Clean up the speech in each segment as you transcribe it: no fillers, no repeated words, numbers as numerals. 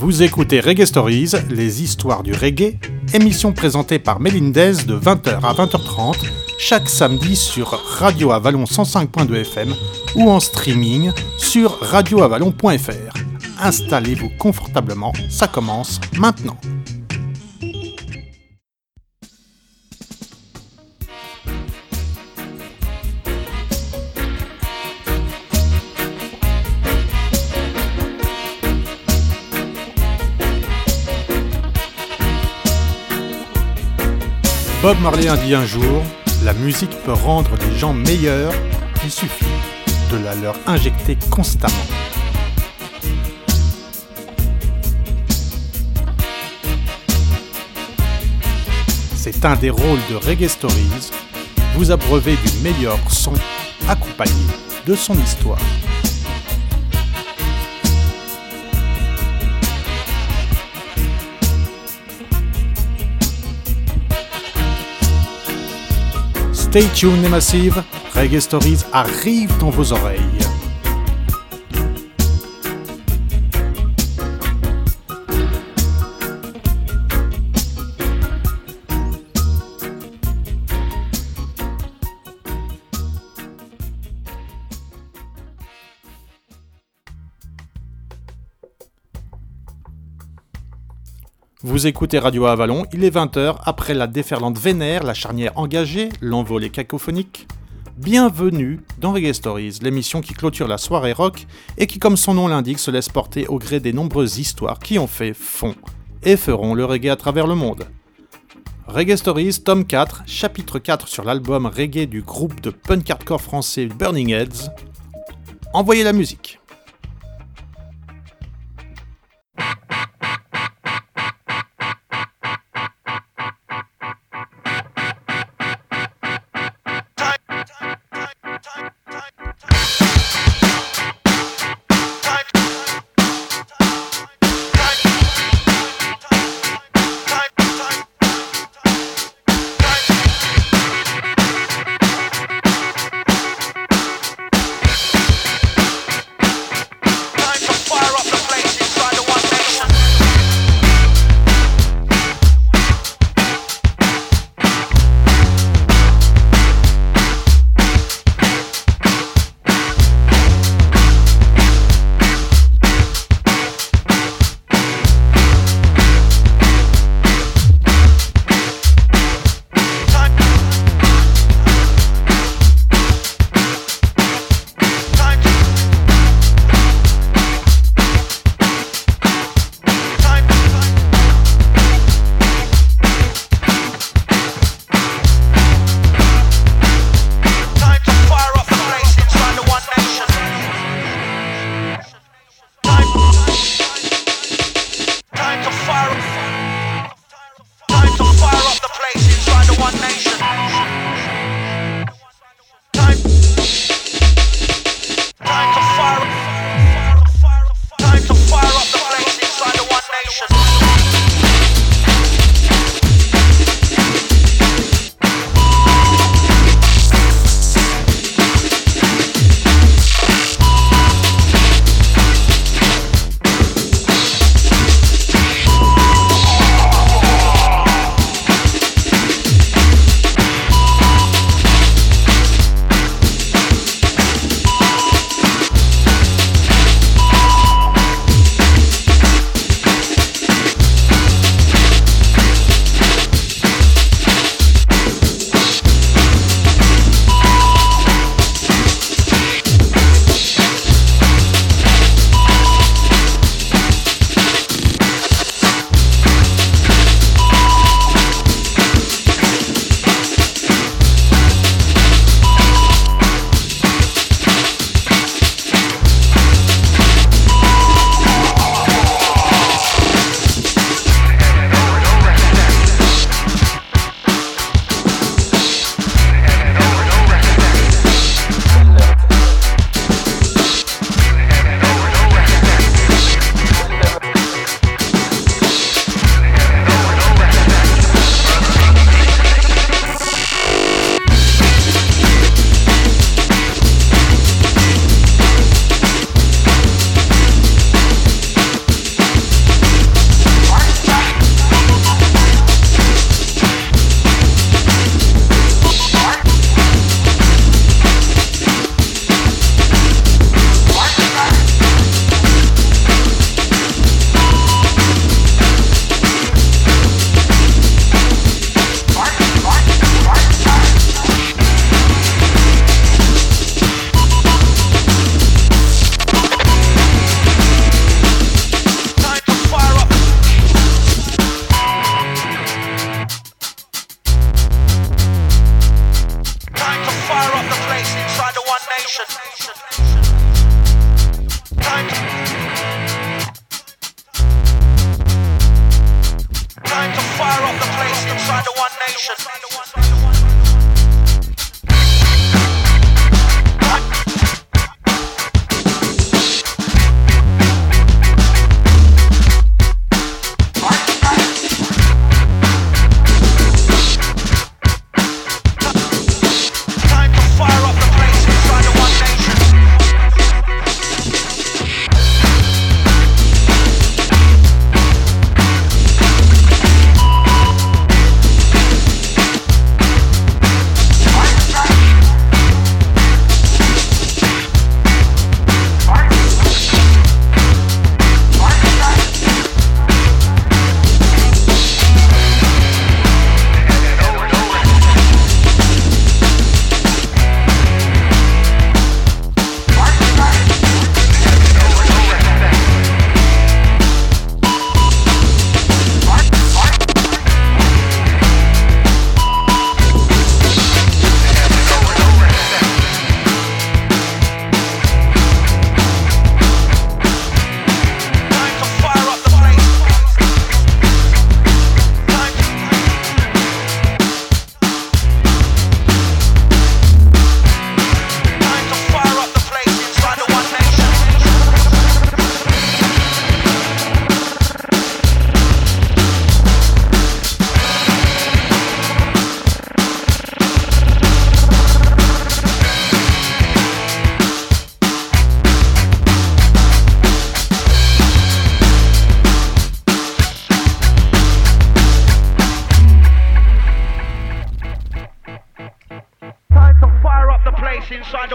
Vous écoutez Reggae Stories, les histoires du reggae, émission présentée par Melindez de 20h à 20h30, chaque samedi sur Radio Avalon 105.2 FM ou en streaming sur radioavalon.fr. Installez-vous confortablement, ça commence maintenant. Bob Marley a dit un jour, la musique peut rendre les gens meilleurs, il suffit de la leur injecter constamment. C'est un des rôles de Reggae Stories, vous abreuver du meilleur son accompagné de son histoire. Stay tuned les massives, Reggae Stories arrive dans vos oreilles. Vous écoutez Radio Avalon, il est 20h, après la déferlante vénère, la charnière engagée, l'envolée cacophonique. Bienvenue dans Reggae Stories, l'émission qui clôture la soirée rock et qui, comme son nom l'indique, se laisse porter au gré des nombreuses histoires qui ont fait, font et feront le reggae à travers le monde. Reggae Stories, tome 4, chapitre 4 sur l'album reggae du groupe de punk hardcore français Burning Heads. Envoyez la musique.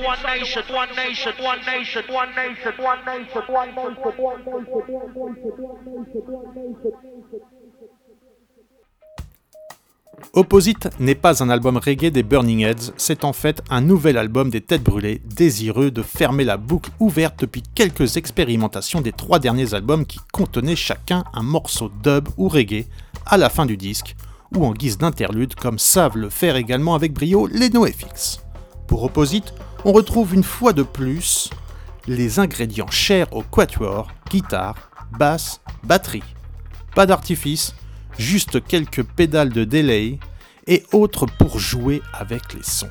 one nation, one nation, one nation, one nation, one nation, one nation. Opposite n'est pas un album reggae des Burning Heads, c'est en fait un nouvel album des Têtes Brûlées, désireux de fermer la boucle ouverte depuis quelques expérimentations des 3 derniers albums qui contenaient chacun un morceau dub ou reggae à la fin du disque, ou en guise d'interlude comme savent le faire également avec brio les NoFX. Pour Opposite, on retrouve une fois de plus les ingrédients chers au quatuor, guitare, basse, batterie. Pas d'artifice, juste quelques pédales de delay et autres pour jouer avec les sons.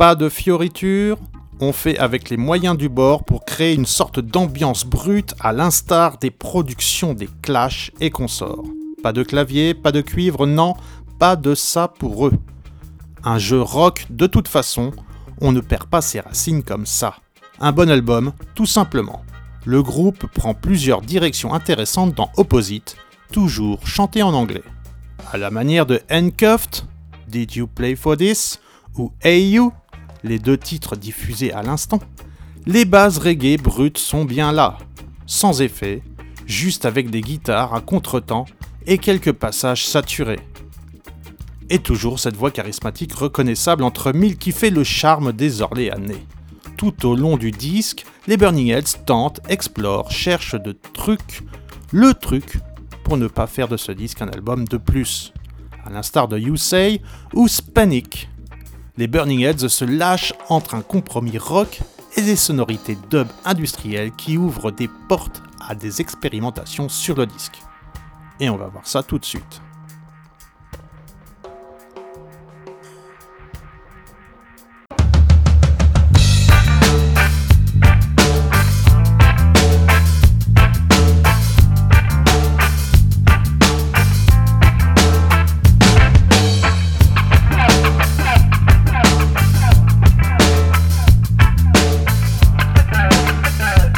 Pas de fioritures, on fait avec les moyens du bord pour créer une sorte d'ambiance brute à l'instar des productions des Clash et consorts. Pas de clavier, pas de cuivre, non, pas de ça pour eux. Un jeu rock de toute façon, on ne perd pas ses racines comme ça. Un bon album, tout simplement. Le groupe prend plusieurs directions intéressantes dans Opposite, toujours chanté en anglais. À la manière de Handcuffed, Did You Play For This ou Hey You, les deux titres diffusés à l'instant, les bases reggae brutes sont bien là, sans effet, juste avec des guitares à contretemps et quelques passages saturés. Et toujours cette voix charismatique reconnaissable entre mille qui fait le charme des Orléanais. Tout au long du disque, les Burning Heads tentent, explorent, cherchent le truc pour ne pas faire de ce disque un album de plus, à l'instar de You Say ou Spanic. Les Burning Heads se lâchent entre un compromis rock et des sonorités dub industrielles qui ouvrent des portes à des expérimentations sur le disque. Et on va voir ça tout de suite.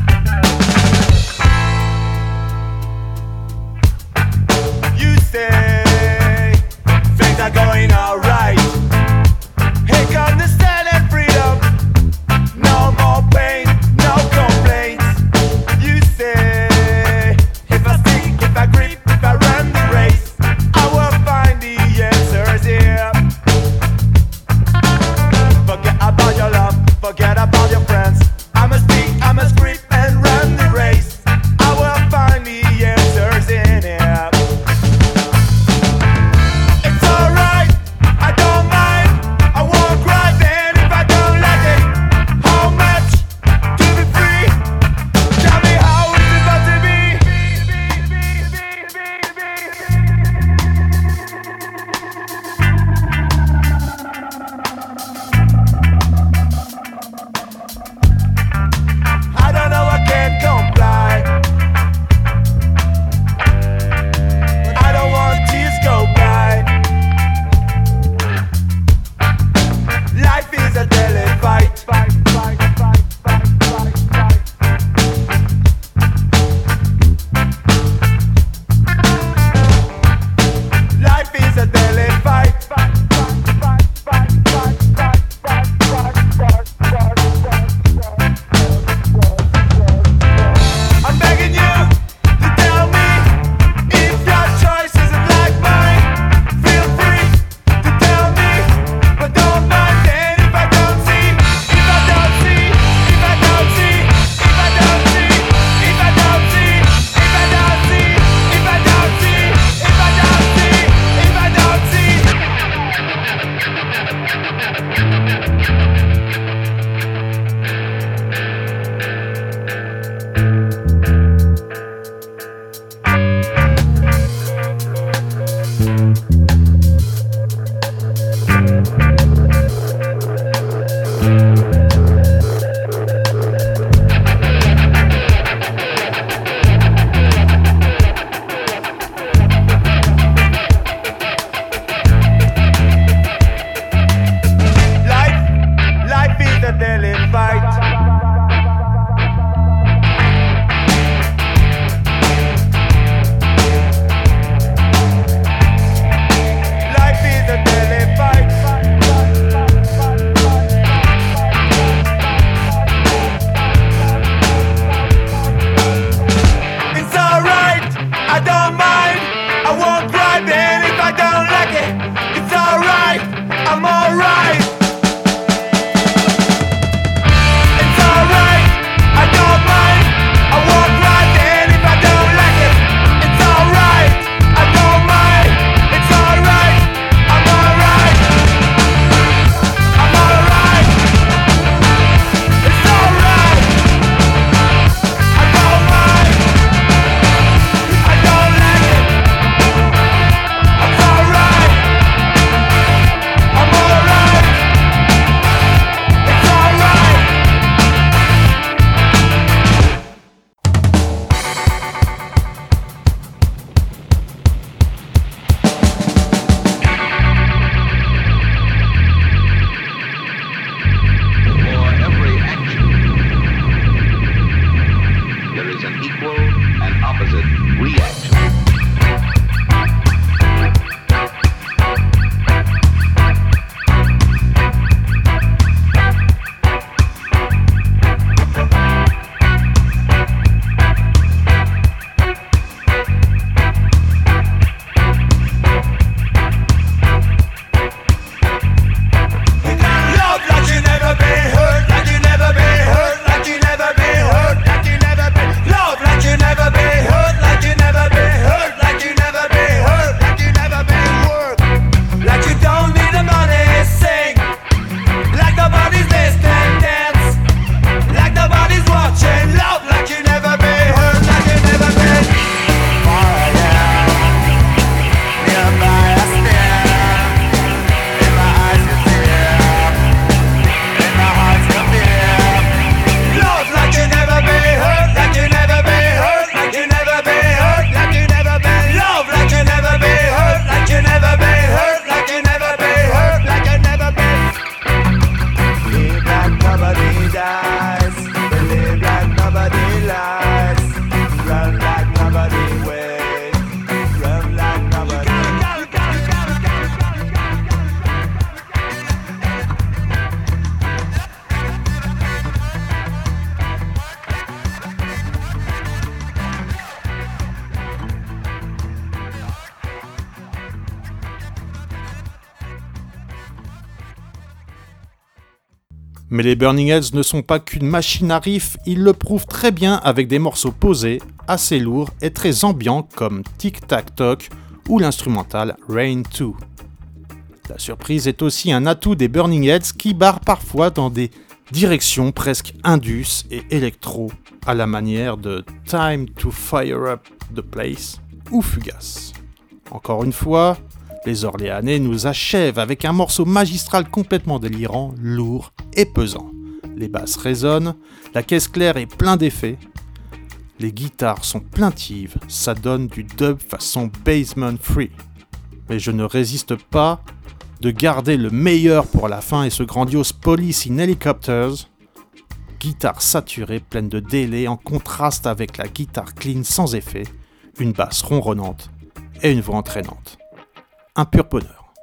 You said opposite reaction. Mais les Burning Heads ne sont pas qu'une machine à riff, ils le prouvent très bien avec des morceaux posés, assez lourds et très ambiants comme Tic Tac Toc ou l'instrumental Rain 2. La surprise est aussi un atout des Burning Heads qui barrent parfois dans des directions presque indus et électro, à la manière de Time to Fire Up the Place ou Fugace. Encore une fois, les Orléanais nous achèvent avec un morceau magistral complètement délirant, lourd et pesant. Les basses résonnent, la caisse claire est plein d'effets, les guitares sont plaintives, ça donne du dub façon Basement Free. Mais je ne résiste pas de garder le meilleur pour la fin et ce grandiose Police in Helicopters, guitare saturée pleine de délai en contraste avec la guitare clean sans effet, une basse ronronnante et une voix entraînante. Un pur bonheur.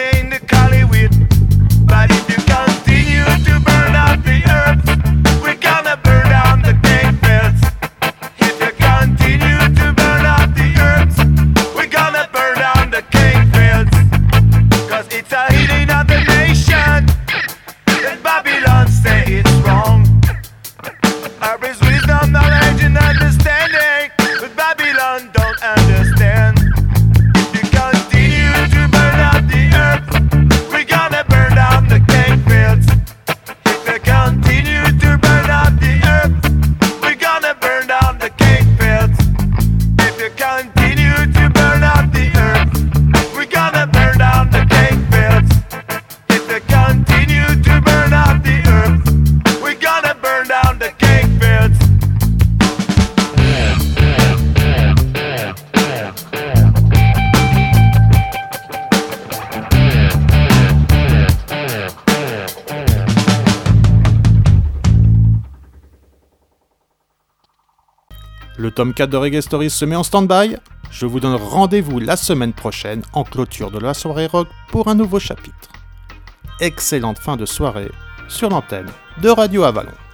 in the Hollywood. But if you continue to burn up the earth, we're gonna burn down the cane fields. If you continue to burn up the earth, we're gonna burn down the cane fields. Cause it's a healing of the nation, and Babylon say it's wrong. There is wisdom, knowledge and understanding, but Babylon don't understand. If you continue to burn up the earth, we're gonna burn down the cane fields. If you continue to burn up the earth, we're gonna burn down the cane fields. If you continue to burn up the earth, we're gonna burn down the cane fields. If you continue to burn up the earth, we're gonna burn down the cane fields. Le tome 4 de Reggae Stories se met en stand-by. Je vous donne rendez-vous la semaine prochaine en clôture de la soirée rock pour un nouveau chapitre. Excellente fin de soirée sur l'antenne de Radio Avalon.